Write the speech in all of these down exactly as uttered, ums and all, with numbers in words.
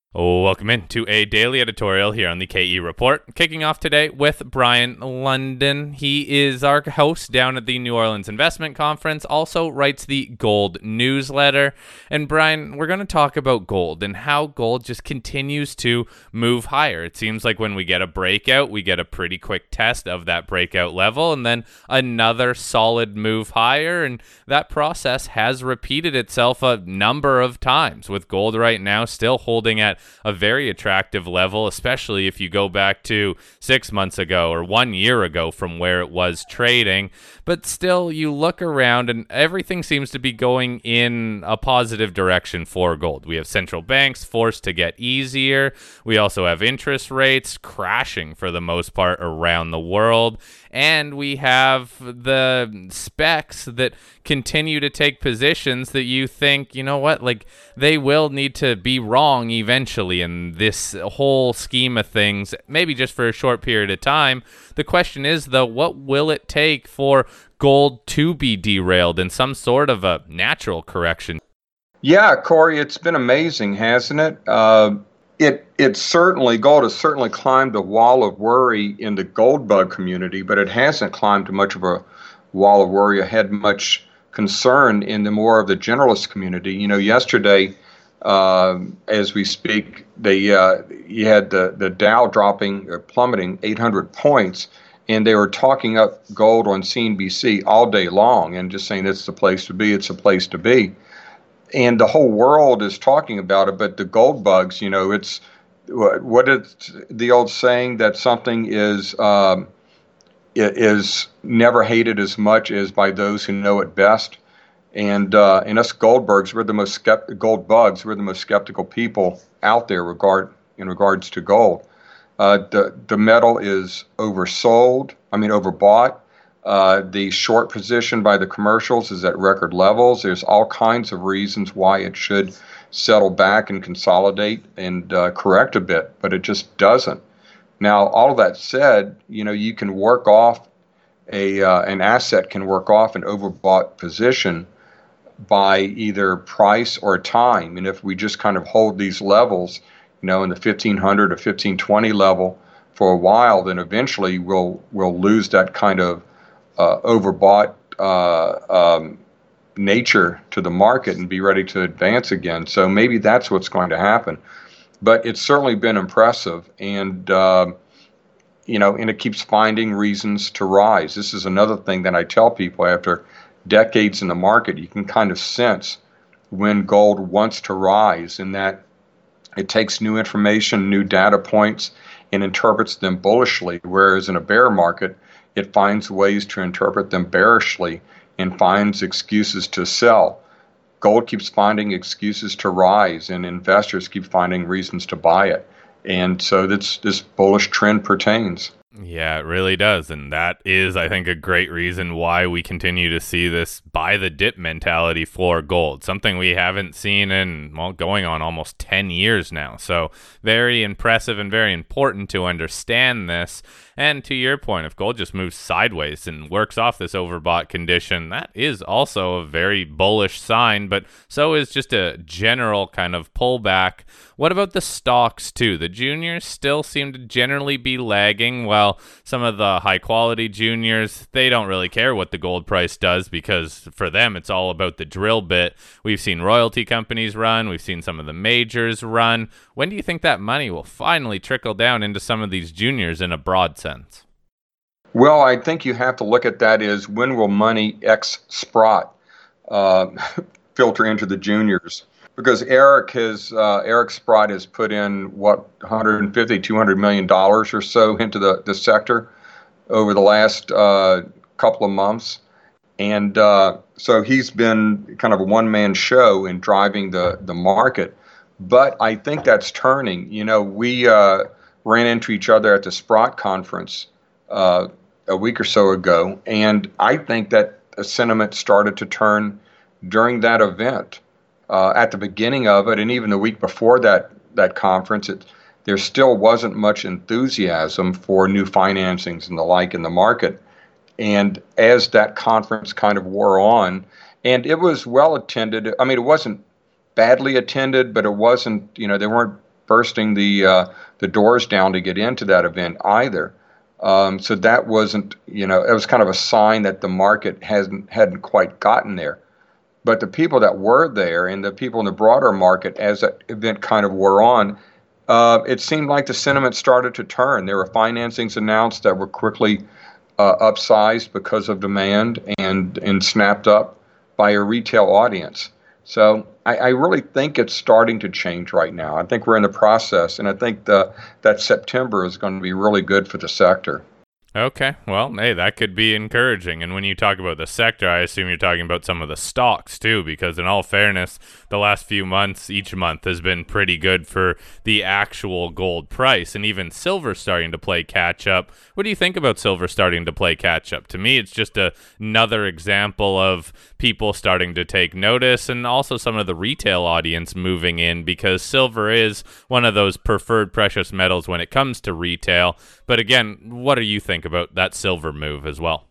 Welcome into a daily editorial here on the K E Report. Kicking off today with Brian London. He is our host down at the New Orleans Investment Conference, also writes the Gold newsletter. And Brian, we're going to talk about gold and how gold just continues to move higher. It seems like when we get a breakout, we get a pretty quick test of that breakout level and then another solid move higher. And that process has repeated itself a number of times, with gold right now still holding at a very attractive level, especially if you go back to six months ago or one year ago from where it was trading. But still, you look around and everything seems to be going in a positive direction for gold. We have central banks forced to get easier. We also have interest rates crashing for the most part around the world. And we have the specs that continue to take positions that you think, you know what, like they will need to be wrong eventually in this whole scheme of things, maybe just for a short period of time. The question is, though, what will it take for gold to be derailed in some sort of a natural correction? Yeah, Corey, it's been amazing, hasn't it? Uh, it it certainly, gold has certainly climbed a wall of worry in the gold bug community, but it hasn't climbed much of a wall of worry or had much concern in the more of the generalist community. You know, yesterday, uh, as we speak, they uh, you had the, the Dow dropping, or plummeting eight hundred points, and they were talking up gold on C N B C all day long and just saying it's the place to be, it's the place to be. And the whole world is talking about it, but the gold bugs, you know, it's what is the old saying that something is um, is never hated as much as by those who know it best. And uh, and us Goldbergs, we're the most skept- gold bugs. We're the most skeptical people out there regard in regards to gold. Uh, the the metal is oversold. I mean, overbought. Uh, the short position by the commercials is at record levels. There's all kinds of reasons why it should settle back and consolidate and uh, correct a bit, but it just doesn't. Now, all of that said, you know, you can work off a uh, an asset can work off an overbought position by either price or time. And if we just kind of hold these levels, you know, in the fifteen hundred or fifteen twenty level for a while, then eventually we'll we'll lose that kind of uh, overbought uh, um, nature to the market and be ready to advance again. So maybe that's what's going to happen. But it's certainly been impressive, and uh, you know, and it keeps finding reasons to rise. This is another thing that I tell people after decades in the market. You can kind of sense when gold wants to rise, in that it takes new information, new data points, and interprets them bullishly. Whereas in a bear market, it finds ways to interpret them bearishly and finds excuses to sell. Gold keeps finding excuses to rise, and investors keep finding reasons to buy it. And so this, this bullish trend pertains. Yeah, it really does. And that is, I think, a great reason why we continue to see this buy the dip mentality for gold, something we haven't seen in, well, going on almost ten years now. So very impressive and very important to understand this. And to your point, if gold just moves sideways and works off this overbought condition, that is also a very bullish sign, but so is just a general kind of pullback. What about the stocks too? The juniors still seem to generally be lagging, while some of the high quality juniors, they don't really care what the gold price does, because for them it's all about the drill bit. We've seen royalty companies run, we've seen some of the majors run. When do you think that money will finally trickle down into some of these juniors in a broad sense? Well, I think you have to look at that as, when will money ex Sprott uh, filter into the juniors? Because Eric has uh, Eric Sprott has put in what one hundred fifty, two hundred million dollars or so into the, the sector over the last uh, couple of months, and uh, so he's been kind of a one man show in driving the the market. But I think that's turning. You know, we uh, ran into each other at the Sprott conference uh, a week or so ago, and I think that a sentiment started to turn during that event. Uh, at the beginning of it, and even the week before that that conference, it, there still wasn't much enthusiasm for new financings and the like in the market. And as that conference kind of wore on, and it was well attended. I mean, it wasn't badly attended, but it wasn't, you know, there weren't bursting the uh, the doors down to get into that event either. Um, so that wasn't, you know, it was kind of a sign that the market hasn't hadn't quite gotten there. But the people that were there and the people in the broader market, as that event kind of wore on, uh, it seemed like the sentiment started to turn. There were financings announced that were quickly uh, upsized because of demand and and snapped up by a retail audience. So I, I really think it's starting to change right now. I think we're in the process, and I think the, that September is going to be really good for the sector. Okay, well, hey, that could be encouraging. And when you talk about the sector, I assume you're talking about some of the stocks too, because in all fairness, the last few months, each month has been pretty good for the actual gold price, and even silver starting to play catch up. What do you think about silver starting to play catch up? To me, it's just a, another example of people starting to take notice, and also some of the retail audience moving in, because silver is one of those preferred precious metals when it comes to retail. But again, what do you think about that silver move as well?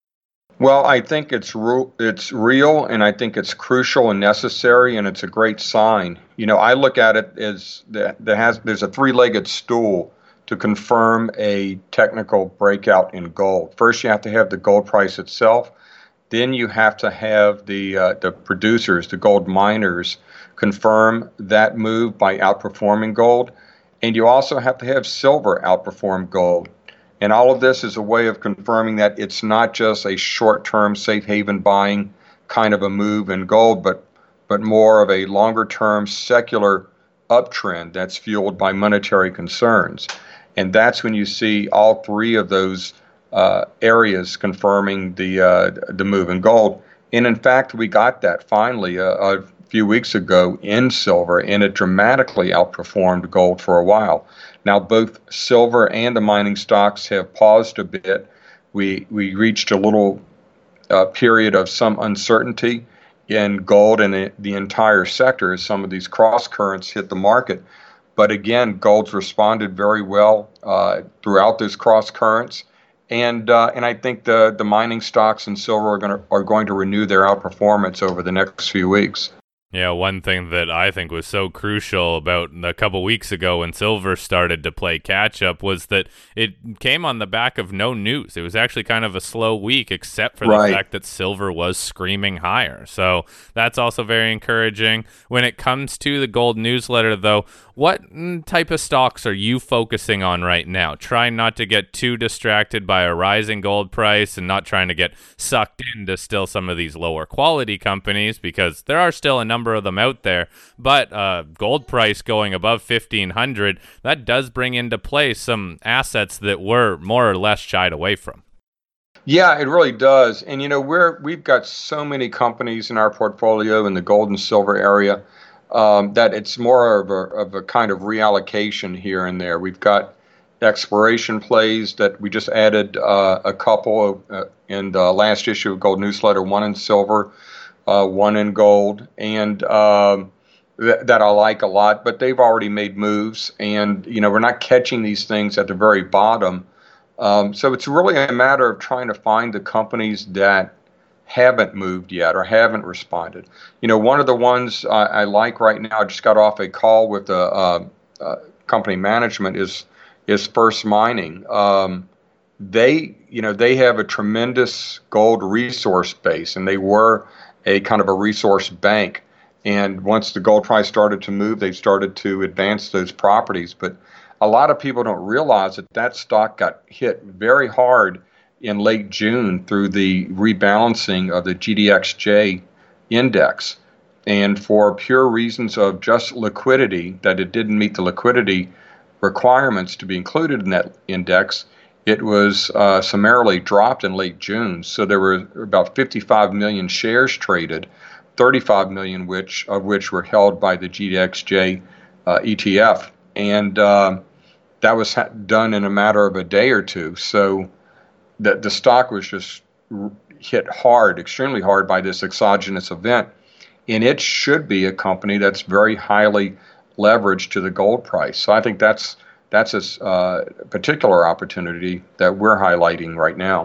Well, I think it's re- it's real, and I think it's crucial and necessary, and it's a great sign. You know, I look at it as that there has there's a three-legged stool to confirm a technical breakout in gold. First, you have to have the gold price itself. Then you have to have the uh, the producers, the gold miners, confirm that move by outperforming gold, and you also have to have silver outperform gold. And all of this is a way of confirming that it's not just a short-term safe haven buying kind of a move in gold, but but more of a longer-term secular uptrend that's fueled by monetary concerns. And that's when you see all three of those uh, areas confirming the uh, the move in gold. And in fact, we got that finally uh, a few weeks ago in silver, and it dramatically outperformed gold for a while. Now, both silver and the mining stocks have paused a bit. We we reached a little uh, period of some uncertainty in gold and the, the entire sector as some of these cross currents hit the market. But again, gold's responded very well uh, throughout those cross currents, and uh, and I think the the mining stocks and silver are going to are going to renew their outperformance over the next few weeks. Yeah, one thing that I think was so crucial about a couple weeks ago when silver started to play catch up was that it came on the back of no news. It was actually kind of a slow week, except for Right. the fact that silver was screaming higher. So that's also very encouraging. When it comes to the gold newsletter, though, what type of stocks are you focusing on right now? Trying not to get too distracted by a rising gold price and not trying to get sucked into still some of these lower quality companies, because there are still a number of them out there. But uh, gold price going above fifteen hundred, that does bring into play some assets that we're more or less shied away from. Yeah, it really does. And you know, we're we've got so many companies in our portfolio in the gold and silver area um, that it's more of a of a kind of reallocation here and there. We've got exploration plays that we just added uh, a couple of, uh, in the last issue of Gold Newsletter, one in silver, uh, one in gold, and um, th- that I like a lot. But they've already made moves, and you know, we're not catching these things at the very bottom. Um, so it's really a matter of trying to find the companies that haven't moved yet or haven't responded. You know, one of the ones I, I like right now, I just got off a call with the uh, uh, company management, is is First Mining. Um, they, you know, they have a tremendous gold resource base, and they were a kind of a resource bank. And once the gold price started to move, they started to advance those properties. But a lot of people don't realize that that stock got hit very hard in late June through the rebalancing of the G D X J index. And for pure reasons of just liquidity, that it didn't meet the liquidity requirements to be included in that index, it was uh, summarily dropped in late June. So there were about fifty-five million shares traded, thirty-five million which of which were held by the G D X J uh, E T F. And uh, that was ha- done in a matter of a day or two. So the, the stock was just r- hit hard, extremely hard by this exogenous event. And it should be a company that's very highly leveraged to the gold price. So I think that's that's a uh, particular opportunity that we're highlighting right now.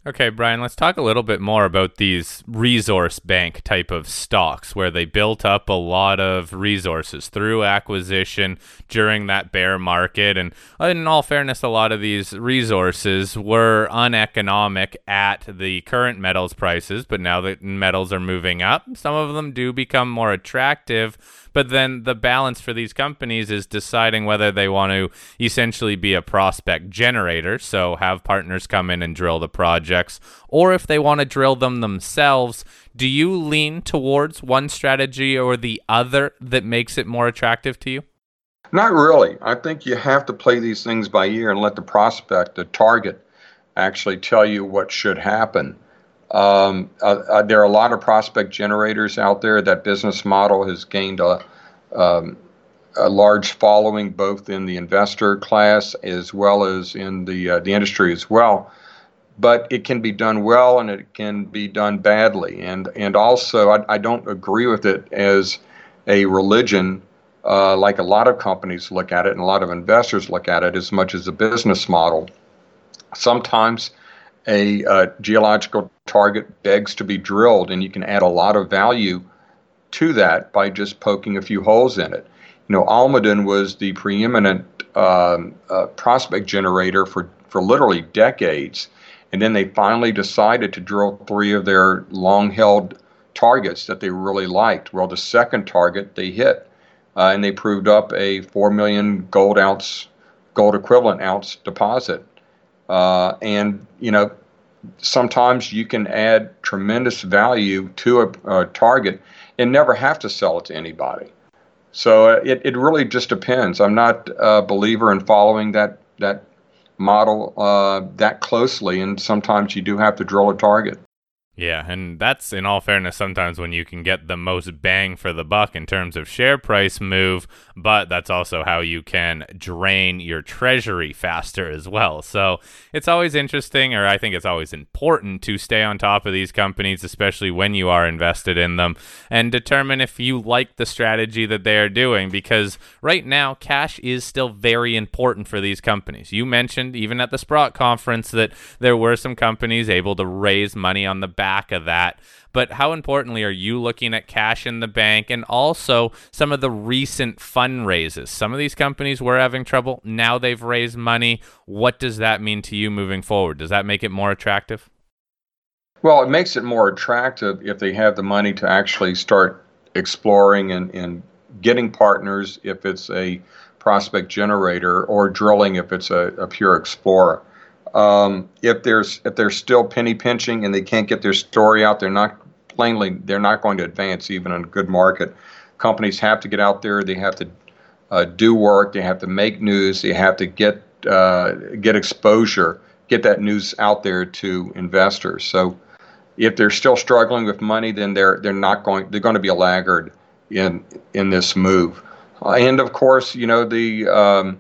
Okay, Brian, let's talk a little bit more about these resource bank type of stocks where they built up a lot of resources through acquisition during that bear market. And in all fairness, a lot of these resources were uneconomic at the current metals prices, but now that metals are moving up, some of them do become more attractive. But then the balance for these companies is deciding whether they want to essentially be a prospect generator, so have partners come in and drill the projects, or if they want to drill them themselves. Do you lean towards one strategy or the other that makes it more attractive to you? Not really. I think you have to play these things by ear and let the prospect, the target, actually tell you what should happen. Um, uh, uh, there are a lot of prospect generators out there. That business model has gained a, um, a large following both in the investor class as well as in the uh, the industry as well. But it can be done well and it can be done badly. And and also, I, I don't agree with it as a religion, uh, like a lot of companies look at it and a lot of investors look at it, as much as a business model. Sometimes a uh, geological target begs to be drilled, and you can add a lot of value to that by just poking a few holes in it. You know, Almaden was the preeminent um, uh, prospect generator for, for literally decades, and then they finally decided to drill three of their long-held targets that they really liked. Well, the second target they hit, uh, and they proved up a four million gold ounce, gold equivalent ounce deposit. Uh, and, you know, sometimes you can add tremendous value to a, a target and never have to sell it to anybody. So uh, it, it really just depends. I'm not a believer in following that, that model uh, that closely, and sometimes you do have to drill a target. Yeah, and that's, in all fairness, sometimes when you can get the most bang for the buck in terms of share price move, but that's also how you can drain your treasury faster as well. So it's always interesting, or I think it's always important to stay on top of these companies, especially when you are invested in them, and determine if you like the strategy that they are doing, because right now, cash is still very important for these companies. You mentioned, even at the Sprott conference, that there were some companies able to raise money on the back back of that. But how importantly are you looking at cash in the bank and also some of the recent fundraises? Some of these companies were having trouble. Now they've raised money. What does that mean to you moving forward? Does that make it more attractive? Well, it makes it more attractive if they have the money to actually start exploring and, and getting partners if it's a prospect generator, or drilling if it's a, a pure explorer. Um, if there's if they're still penny pinching and they can't get their story out, they're not plainly they're not going to advance even in a good market. Companies have to get out there. They have to uh, do work. They have to make news. They have to get uh, get exposure, get that news out there to investors. So if they're still struggling with money, then they're they're not going they're going to be a laggard in in this move. Uh, and of course, you know the um,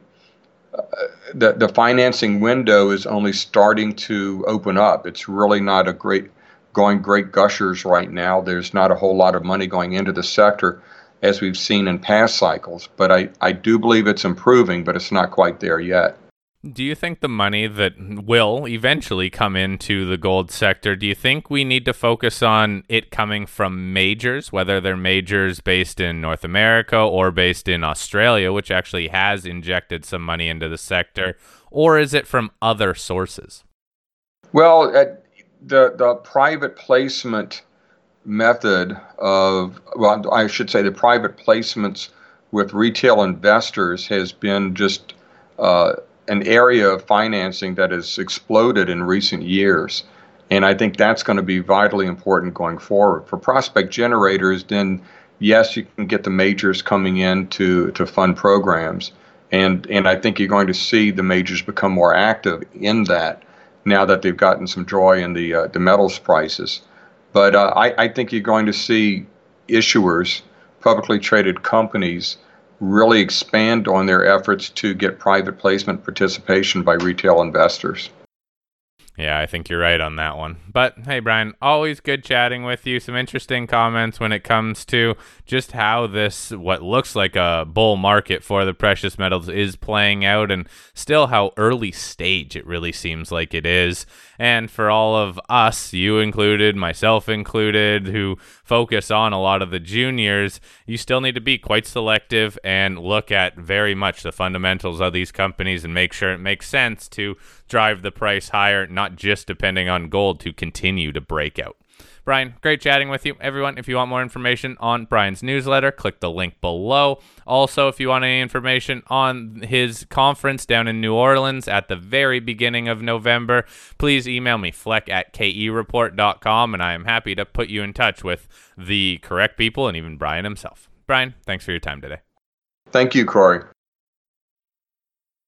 The, the financing window is only starting to open up. It's really not a great going great gushers right now. There's not a whole lot of money going into the sector as we've seen in past cycles. But I, I do believe it's improving, but it's not quite there yet. Do you think the money that will eventually come into the gold sector, do you think we need to focus on it coming from majors, whether they're majors based in North America or based in Australia, which actually has injected some money into the sector, or is it from other sources? Well, uh, the the private placement method of, well, I should say the private placements with retail investors has been just uh, an area of financing that has exploded in recent years. And I think that's going to be vitally important going forward. For prospect generators, then yes, you can get the majors coming in to, to fund programs. And, and I think you're going to see the majors become more active in that now that they've gotten some joy in the, uh, the metals prices. But uh, I, I think you're going to see issuers, publicly traded companies, really expand on their efforts to get private placement participation by retail investors. Yeah, I think you're right on that one. But hey, Brian, always good chatting with you. Some interesting comments when it comes to just how this, what looks like a bull market for the precious metals, is playing out, and still how early stage it really seems like it is. And for all of us, you included, myself included, who focus on a lot of the juniors, you still need to be quite selective and look at very much the fundamentals of these companies and make sure it makes sense to drive the price higher, not just depending on gold to continue to break out. Brian, great chatting with you. Everyone, if you want more information on Brian's newsletter, click the link below. Also, if you want any information on his conference down in New Orleans at the very beginning of November, please email me, fleck at k e report dot com, and I am happy to put you in touch with the correct people and even Brian himself. Brian, thanks for your time today. Thank you, Corey.